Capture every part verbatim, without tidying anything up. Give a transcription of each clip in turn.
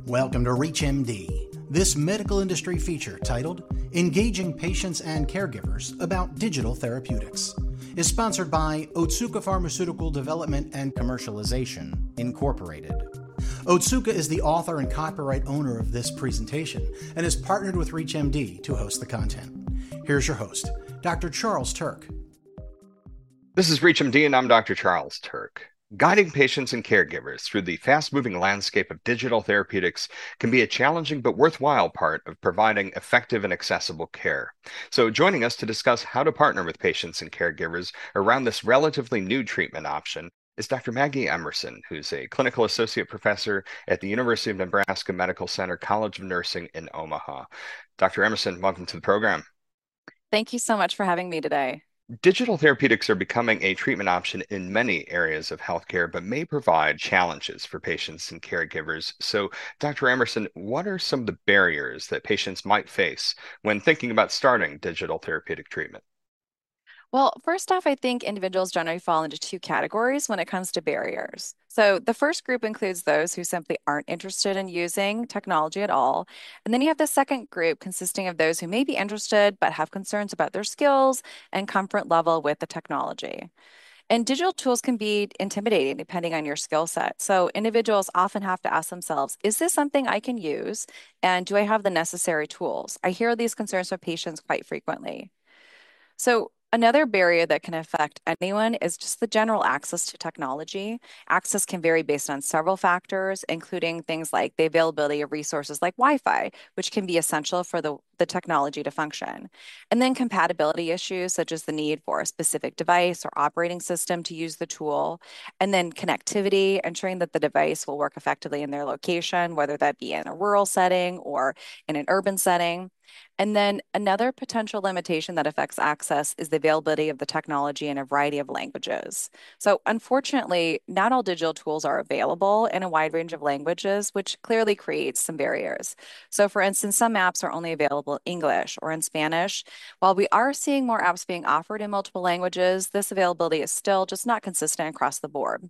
Welcome to ReachMD. This medical industry feature titled Engaging Patients and Caregivers About Digital Therapeutics is sponsored by Otsuka Pharmaceutical Development and Commercialization, Incorporated. Otsuka is the author and copyright owner of this presentation and has partnered with ReachMD to host the content. Here's your host, Doctor Charles Turck. This is ReachMD and I'm Doctor Charles Turck. Guiding patients and caregivers through the fast-moving landscape of digital therapeutics can be a challenging but worthwhile part of providing effective and accessible care. So joining us to discuss how to partner with patients and caregivers around this relatively new treatment option is Doctor Maggie Emerson, who's a clinical associate professor at the University of Nebraska Medical Center College of Nursing in Omaha. Doctor Emerson, welcome to the program. Thank you so much for having me today. Digital therapeutics are becoming a treatment option in many areas of healthcare, but may provide challenges for patients and caregivers. So, Doctor Emerson, what are some of the barriers that patients might face when thinking about starting digital therapeutic treatment? Well, first off, I think individuals generally fall into two categories when it comes to barriers. So the first group includes those who simply aren't interested in using technology at all. And then you have the second group consisting of those who may be interested but have concerns about their skills and comfort level with the technology. And digital tools can be intimidating depending on your skill set. So individuals often have to ask themselves, is this something I can use? And do I have the necessary tools? I hear these concerns from patients quite frequently. So another barrier that can affect anyone is just the general access to technology. Access can vary based on several factors, including things like the availability of resources like Wi-Fi, which can be essential for the, the technology to function. And then compatibility issues, such as the need for a specific device or operating system to use the tool. And then connectivity, ensuring that the device will work effectively in their location, whether that be in a rural setting or in an urban setting. And then another potential limitation that affects access is the availability of the technology in a variety of languages. So unfortunately, not all digital tools are available in a wide range of languages, which clearly creates some barriers. So for instance, some apps are only available in English or in Spanish. While we are seeing more apps being offered in multiple languages, this availability is still just not consistent across the board.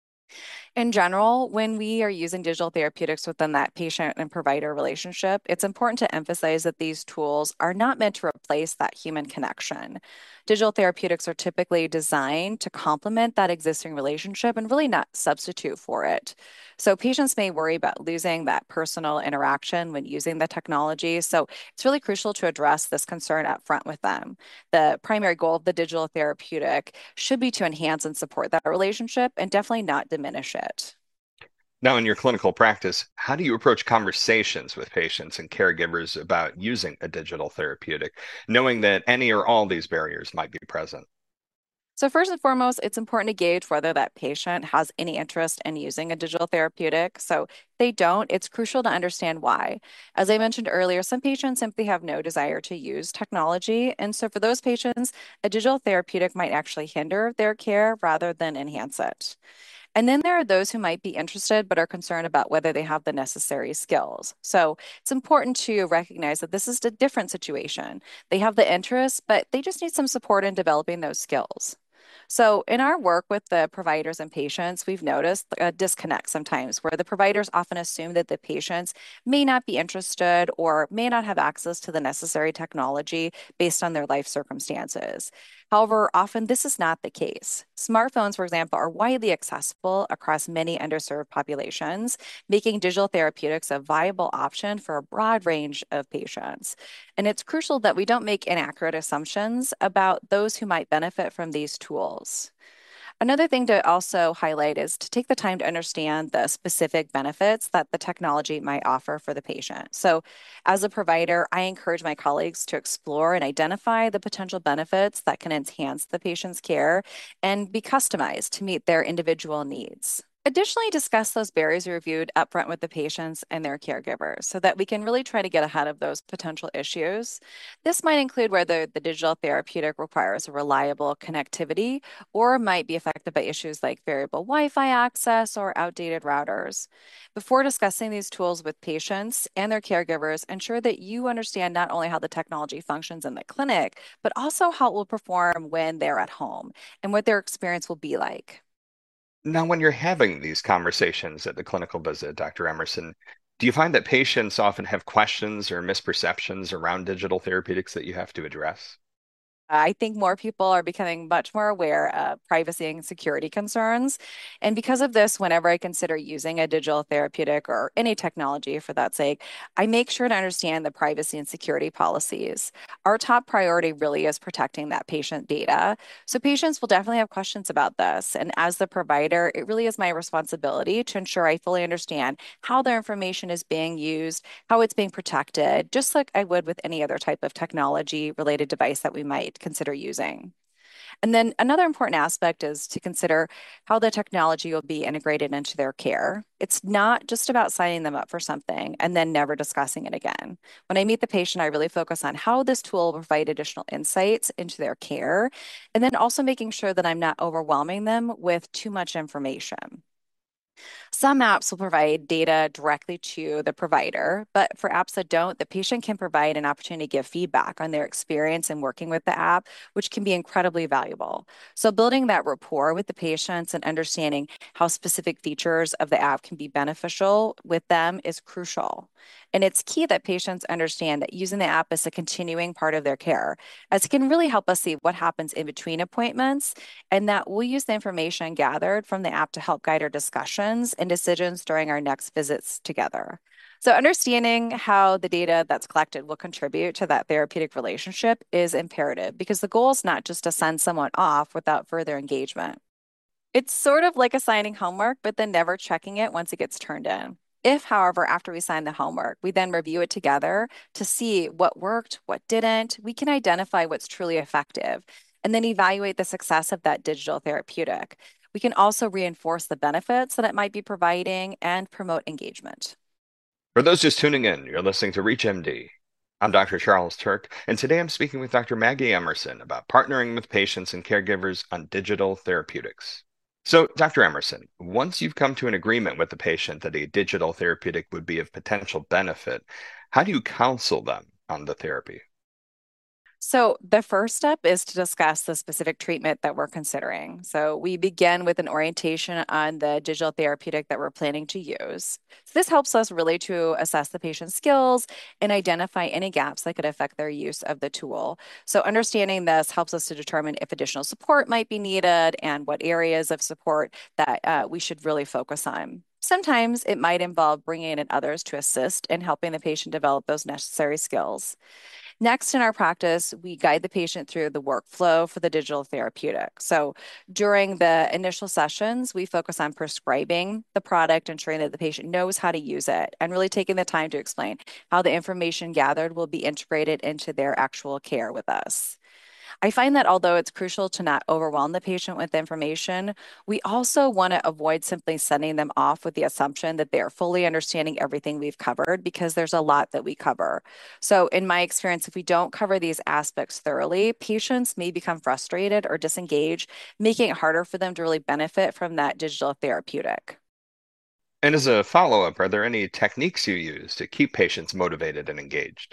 In general, when we are using digital therapeutics within that patient and provider relationship, it's important to emphasize that these tools are not meant to replace that human connection. Digital therapeutics are typically designed to complement that existing relationship and really not substitute for it. So patients may worry about losing that personal interaction when using the technology. So it's really crucial to address this concern up front with them. The primary goal of the digital therapeutic should be to enhance and support that relationship and definitely not diminish it. Now, in your clinical practice, how do you approach conversations with patients and caregivers about using a digital therapeutic, knowing that any or all these barriers might be present? So first and foremost, it's important to gauge whether that patient has any interest in using a digital therapeutic. So if they don't, it's crucial to understand why. As I mentioned earlier, some patients simply have no desire to use technology. And so for those patients, a digital therapeutic might actually hinder their care rather than enhance it. And then there are those who might be interested but are concerned about whether they have the necessary skills. So it's important to recognize that this is a different situation. They have the interest, but they just need some support in developing those skills. So in our work with the providers and patients, we've noticed a disconnect sometimes where the providers often assume that the patients may not be interested or may not have access to the necessary technology based on their life circumstances. However, often this is not the case. Smartphones, for example, are widely accessible across many underserved populations, making digital therapeutics a viable option for a broad range of patients. And it's crucial that we don't make inaccurate assumptions about those who might benefit from these tools. Another thing to also highlight is to take the time to understand the specific benefits that the technology might offer for the patient. So as a provider, I encourage my colleagues to explore and identify the potential benefits that can enhance the patient's care and be customized to meet their individual needs. Additionally, discuss those barriers we reviewed upfront with the patients and their caregivers so that we can really try to get ahead of those potential issues. This might include whether the digital therapeutic requires a reliable connectivity or might be affected by issues like variable Wi-Fi access or outdated routers. Before discussing these tools with patients and their caregivers, ensure that you understand not only how the technology functions in the clinic, but also how it will perform when they're at home and what their experience will be like. Now, when you're having these conversations at the clinical visit, Doctor Emerson, Do you find that patients often have questions or misperceptions around digital therapeutics that you have to address? I think more people are becoming much more aware of privacy and security concerns. And because of this, whenever I consider using a digital therapeutic or any technology for that sake, I make sure to understand the privacy and security policies. Our top priority really is protecting that patient data. So patients will definitely have questions about this. And as the provider, it really is my responsibility to ensure I fully understand how their information is being used, how it's being protected, just like I would with any other type of technology related device that we might consider using. And then another important aspect is to consider how the technology will be integrated into their care. It's not just about signing them up for something and then never discussing it again. When I meet the patient, I really focus on how this tool will provide additional insights into their care, and then also making sure that I'm not overwhelming them with too much information. Some apps will provide data directly to the provider, but for apps that don't, the patient can provide an opportunity to give feedback on their experience in working with the app, which can be incredibly valuable. So, building that rapport with the patients and understanding how specific features of the app can be beneficial with them is crucial. And it's key that patients understand that using the app is a continuing part of their care, as it can really help us see what happens in between appointments, and that we'll use the information gathered from the app to help guide our discussions and decisions during our next visits together. So, understanding how the data that's collected will contribute to that therapeutic relationship is imperative because the goal is not just to send someone off without further engagement. It's sort of like assigning homework, but then never checking it once it gets turned in. If, however, after we sign the homework, we then review it together to see what worked, what didn't, we can identify what's truly effective and then evaluate the success of that digital therapeutic. We can also reinforce the benefits that it might be providing and promote engagement. For those just tuning in, you're listening to ReachMD. I'm Doctor Charles Turk, and today I'm speaking with Doctor Maggie Emerson about partnering with patients and caregivers on digital therapeutics. So, Doctor Emerson, once you've come to an agreement with the patient that a digital therapeutic would be of potential benefit, how do you counsel them on the therapy? So, the first step is to discuss the specific treatment that we're considering. So, we begin with an orientation on the digital therapeutic that we're planning to use. So, this helps us really to assess the patient's skills and identify any gaps that could affect their use of the tool. So, understanding this helps us to determine if additional support might be needed and what areas of support that uh, we should really focus on. Sometimes it might involve bringing in others to assist in helping the patient develop those necessary skills. Next, in our practice, we guide the patient through the workflow for the digital therapeutic. So, during the initial sessions, we focus on prescribing the product, ensuring that the patient knows how to use it, and really taking the time to explain how the information gathered will be integrated into their actual care with us. I find that although it's crucial to not overwhelm the patient with information, we also want to avoid simply sending them off with the assumption that they are fully understanding everything we've covered because there's a lot that we cover. So, in my experience, if we don't cover these aspects thoroughly, patients may become frustrated or disengage, making it harder for them to really benefit from that digital therapeutic. And as a follow-up, are there any techniques you use to keep patients motivated and engaged?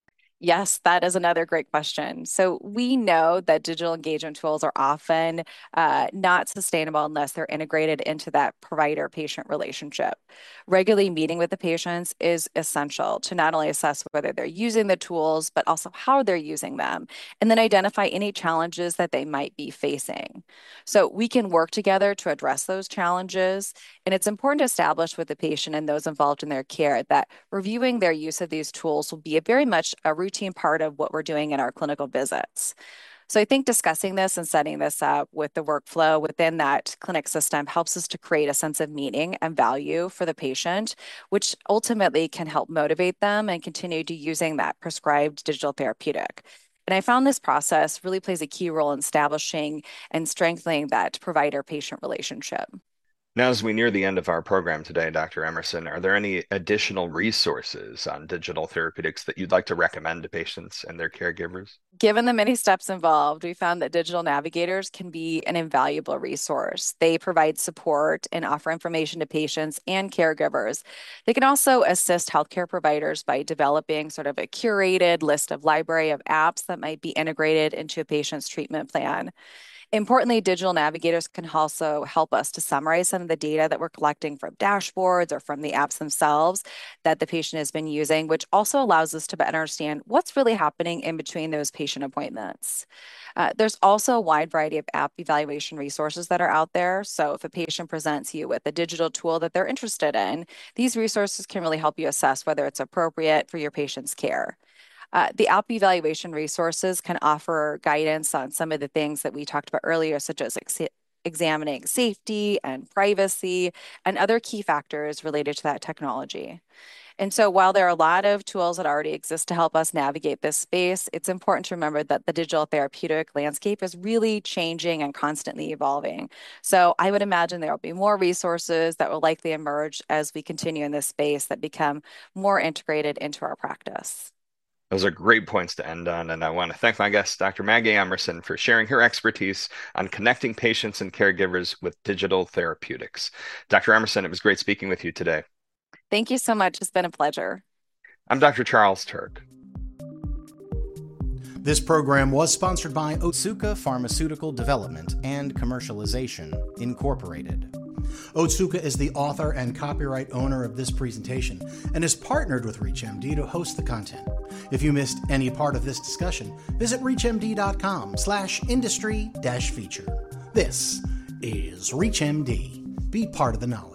Yes, that is another great question. So we know that digital engagement tools are often uh, not sustainable unless they're integrated into that provider-patient relationship. Regularly meeting with the patients is essential to not only assess whether they're using the tools, but also how they're using them, and then identify any challenges that they might be facing. So we can work together to address those challenges, and it's important to establish with the patient and those involved in their care that reviewing their use of these tools will be a very much a routine part of what we're doing in our clinical visits. So I think discussing this and setting this up with the workflow within that clinic system helps us to create a sense of meaning and value for the patient, which ultimately can help motivate them and continue to using that prescribed digital therapeutic. And I found this process really plays a key role in establishing and strengthening that provider-patient relationship. Now, as we near the end of our program today, Doctor Emerson, are there any additional resources on digital therapeutics that you'd like to recommend to patients and their caregivers? Given the many steps involved, we found that digital navigators can be an invaluable resource. They provide support and offer information to patients and caregivers. They can also assist healthcare providers by developing sort of a curated list of library of apps that might be integrated into a patient's treatment plan. Importantly, digital navigators can also help us to summarize some of the data that we're collecting from dashboards or from the apps themselves that the patient has been using, which also allows us to better understand what's really happening in between those patient appointments. Uh, there's also a wide variety of app evaluation resources that are out there. So if a patient presents you with a digital tool that they're interested in, these resources can really help you assess whether it's appropriate for your patient's care. Uh, the app evaluation resources can offer guidance on some of the things that we talked about earlier, such as ex- examining safety and privacy and other key factors related to that technology. And so while there are a lot of tools that already exist to help us navigate this space, it's important to remember that the digital therapeutic landscape is really changing and constantly evolving. So I would imagine there will be more resources that will likely emerge as we continue in this space that become more integrated into our practice. Those are great points to end on, and I want to thank my guest, Doctor Maggie Emerson, for sharing her expertise on connecting patients and caregivers with digital therapeutics. Doctor Emerson, it was great speaking with you today. Thank you so much. It's been a pleasure. I'm Doctor Charles Turk. This program was sponsored by Otsuka Pharmaceutical Development and Commercialization, Incorporated. Otsuka is the author and copyright owner of this presentation and is partnered with ReachMD to host the content. If you missed any part of this discussion, visit reachmd.com slash industry dash feature. This is ReachMD. Be part of the knowledge.